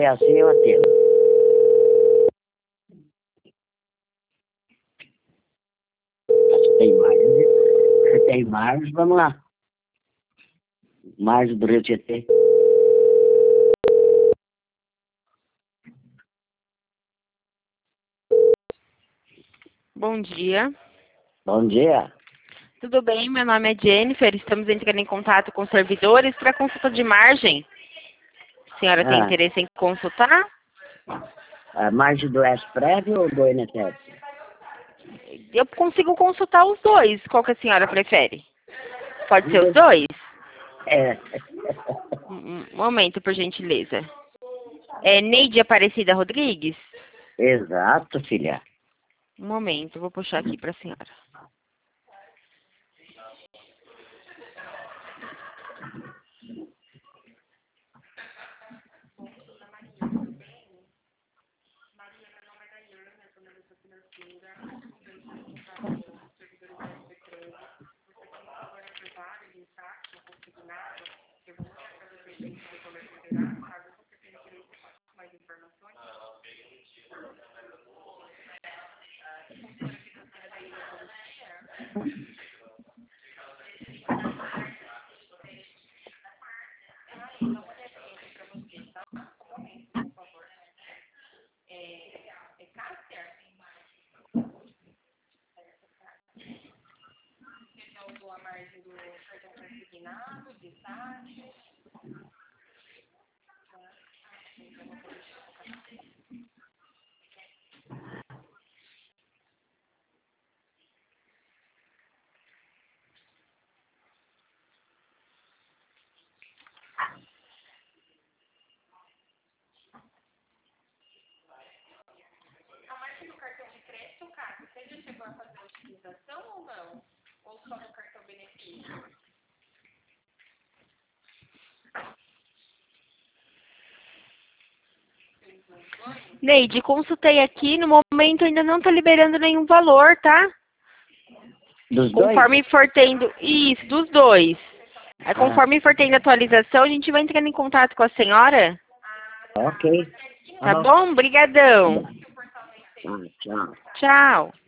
é assim, eu atendo. Se tem mais, se tem mais, vamos lá. Mais do Rio Tietê. Bom dia. Bom dia. Tudo bem? Meu nome é Jennifer. Estamos entrando em contato com os servidores para consulta de margem. A senhora tem interesse em consultar? A margem do S-Prévio ou do NTS? Eu consigo consultar os dois. Qual que a senhora prefere? Pode ser os dois? É. Um momento, por gentileza. É Neide Aparecida Rodrigues? Exato, filha. Um momento, vou puxar aqui para a senhora. Neide, consultei aqui. No momento ainda não está liberando nenhum valor, tá? Dos Conforme for tendo... Isso, dos dois. Aí, conforme for tendo atualização, a gente vai entrando em contato com a senhora. Ok. Tá bom? Brigadão. Tchau. Tchau.